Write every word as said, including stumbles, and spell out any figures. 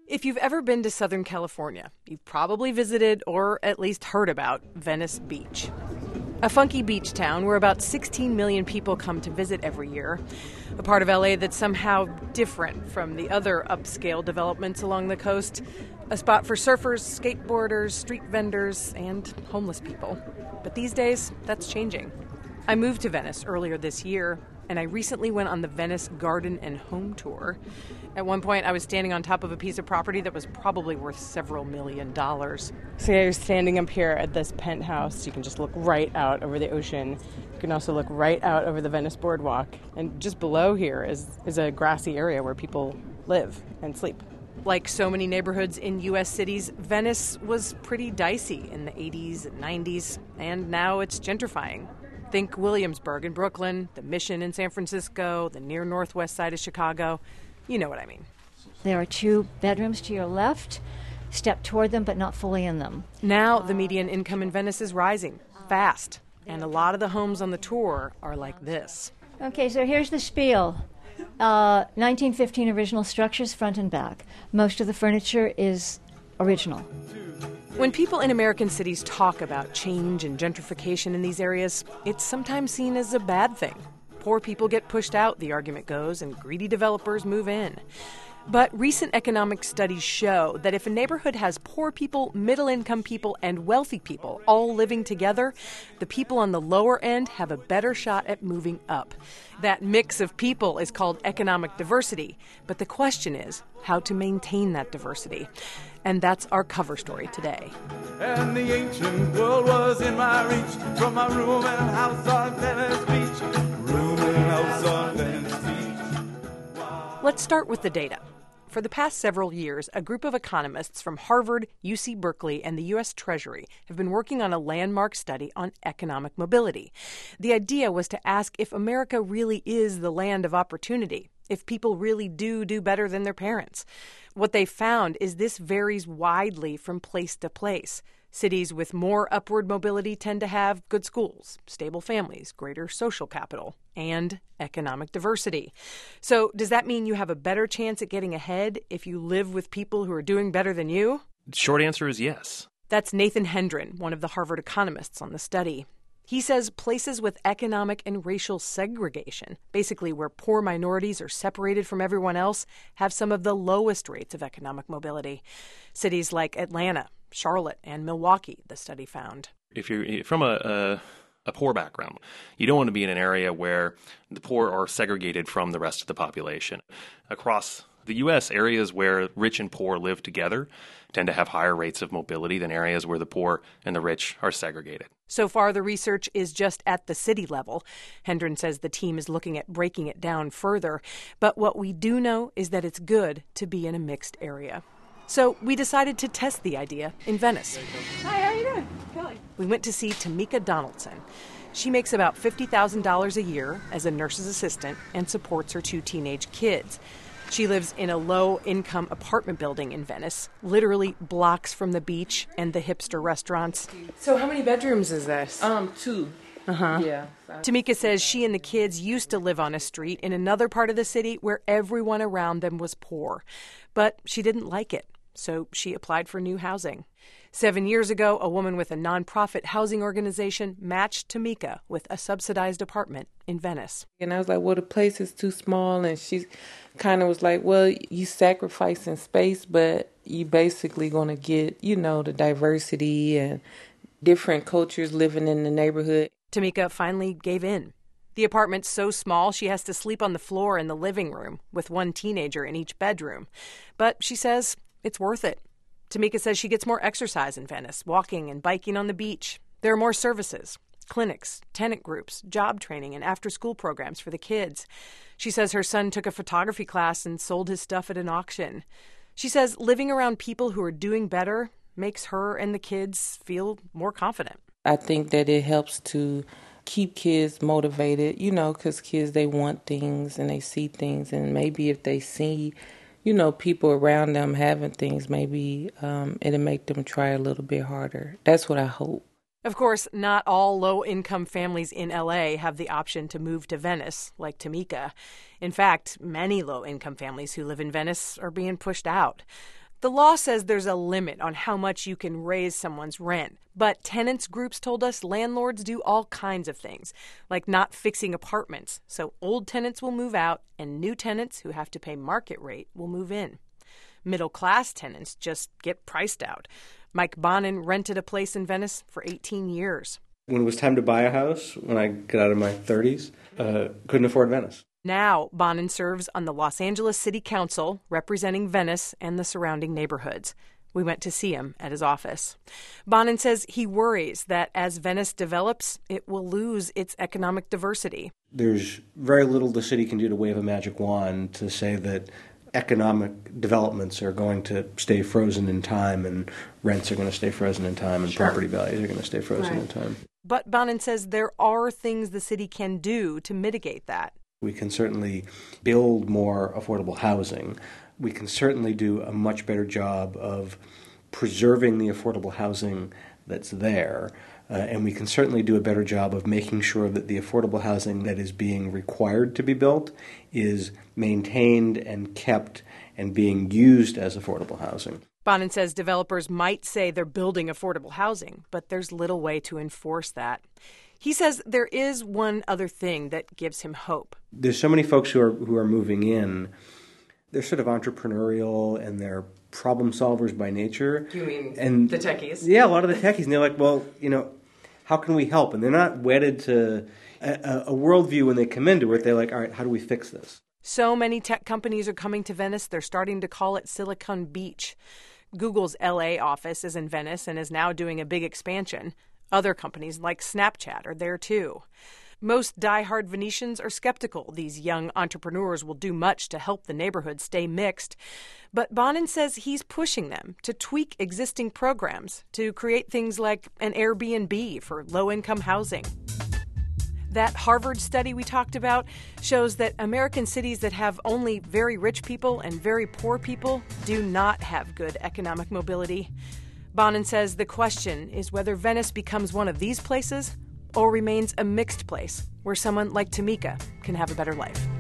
If you've ever been to Southern California, you've probably visited or at least heard about Venice Beach. A funky beach town where about sixteen million people come to visit every year. A part of L A that's somehow different from the other upscale developments along the coast. A spot for surfers, skateboarders, street vendors, and homeless people. But these days, that's changing. I moved to Venice earlier this year, and I recently went on the Venice Garden and Home Tour. At one point, I was standing on top of a piece of property that was probably worth several million dollars. So yeah, you're standing up here at this penthouse. You can just look right out over the ocean. You can also look right out over the Venice Boardwalk. And just below here is, is a grassy area where people live and sleep. Like so many neighborhoods in U S cities, Venice was pretty dicey in the eighties and nineties, and now it's gentrifying. Think Williamsburg in Brooklyn, the Mission in San Francisco, the near northwest side of Chicago. You know what I mean. There are two bedrooms to your left. Step toward them, but not fully in them. Now the median income in Venice is rising fast, and a lot of the homes on the tour are like this. Okay, so here's the spiel. Uh, nineteen fifteen original structures, front and back. Most of the furniture is original. When people in American cities talk about change and gentrification in these areas, it's sometimes seen as a bad thing. Poor people get pushed out, the argument goes, and greedy developers move in. But recent economic studies show that if a neighborhood has poor people, middle-income people, and wealthy people all living together, the people on the lower end have a better shot at moving up. That mix of people is called economic diversity. But the question is how to maintain that diversity. And that's our cover story today. And the ancient world was in my reach from my room and house on Venice Beach. Room and house on Venice Beach. Wow. Let's start with the data. For the past several years, a group of economists from Harvard, U C Berkeley, and the U S Treasury have been working on a landmark study on economic mobility. The idea was to ask if America really is the land of opportunity, if people really do do better than their parents. What they found is this varies widely from place to place. Cities with more upward mobility tend to have good schools, stable families, greater social capital, and economic diversity. So does that mean you have a better chance at getting ahead if you live with people who are doing better than you? Short answer is yes. That's Nathan Hendren, one of the Harvard economists on the study. He says places with economic and racial segregation, basically where poor minorities are separated from everyone else, have some of the lowest rates of economic mobility. Cities like Atlanta, Charlotte, and Milwaukee, the study found. If you're from a, a, a poor background, you don't want to be in an area where the poor are segregated from the rest of the population. Across the U S, areas where rich and poor live together tend to have higher rates of mobility than areas where the poor and the rich are segregated. So far, the research is just at the city level. Hendren says the team is looking at breaking it down further. But what we do know is that it's good to be in a mixed area. So we decided to test the idea in Venice. Hi, how are you doing? Kelly. We went to see Tamika Donaldson. She makes about fifty thousand dollars a year as a nurse's assistant and supports her two teenage kids. She lives in a low-income apartment building in Venice, literally blocks from the beach and the hipster restaurants. So how many bedrooms is this? Um, two. Uh-huh. Yeah. Tamika says she and the kids used to live on a street in another part of the city where everyone around them was poor. But she didn't like it, so she applied for new housing. Seven years ago, a woman with a nonprofit housing organization matched Tamika with a subsidized apartment in Venice. And I was like, well, the place is too small. And she kind of was like, well, you sacrificing space, but you basically going to get, you know, the diversity and different cultures living in the neighborhood. Tamika finally gave in. The apartment's so small she has to sleep on the floor in the living room with one teenager in each bedroom. But she says it's worth it. Tamika says she gets more exercise in Venice, walking and biking on the beach. There are more services, clinics, tenant groups, job training, and after-school programs for the kids. She says her son took a photography class and sold his stuff at an auction. She says living around people who are doing better makes her and the kids feel more confident. I think that it helps to keep kids motivated, you know, because kids, they want things and they see things. And maybe if they see, you know, people around them having things, maybe um, it'll make them try a little bit harder. That's what I hope. Of course, not all low-income families in L A have the option to move to Venice, like Tamika. In fact, many low-income families who live in Venice are being pushed out. The law says there's a limit on how much you can raise someone's rent, but tenants groups told us landlords do all kinds of things, like not fixing apartments, so old tenants will move out and new tenants who have to pay market rate will move in. Middle-class tenants just get priced out. Mike Bonin rented a place in Venice for eighteen years. When it was time to buy a house, when I got out of my thirties, uh, couldn't afford Venice. Now, Bonin serves on the Los Angeles City Council, representing Venice and the surrounding neighborhoods. We went to see him at his office. Bonin says he worries that as Venice develops, it will lose its economic diversity. There's very little the city can do to wave a magic wand to say that economic developments are going to stay frozen in time and rents are going to stay frozen in time and sure. property values are going to stay frozen right. in time. But Bonin says there are things the city can do to mitigate that. We can certainly build more affordable housing. We can certainly do a much better job of preserving the affordable housing that's there. Uh, and we can certainly do a better job of making sure that the affordable housing that is being required to be built is maintained and kept and being used as affordable housing. Bonin says developers might say they're building affordable housing, but there's little way to enforce that. He says there is one other thing that gives him hope. There's so many folks who are who are moving in. They're sort of entrepreneurial and they're problem solvers by nature. You mean and, the techies? Yeah, a lot of the techies. And they're like, well, you know, how can we help? And they're not wedded to a, a worldview when they come into it. They're like, all right, how do we fix this? So many tech companies are coming to Venice, they're starting to call it Silicon Beach. Google's L A office is in Venice and is now doing a big expansion. Other companies like Snapchat are there too. Most diehard Venetians are skeptical these young entrepreneurs will do much to help the neighborhood stay mixed. But Bonin says he's pushing them to tweak existing programs to create things like an Airbnb for low-income housing. That Harvard study we talked about shows that American cities that have only very rich people and very poor people do not have good economic mobility. Bonin says the question is whether Venice becomes one of these places or remains a mixed place where someone like Tamika can have a better life.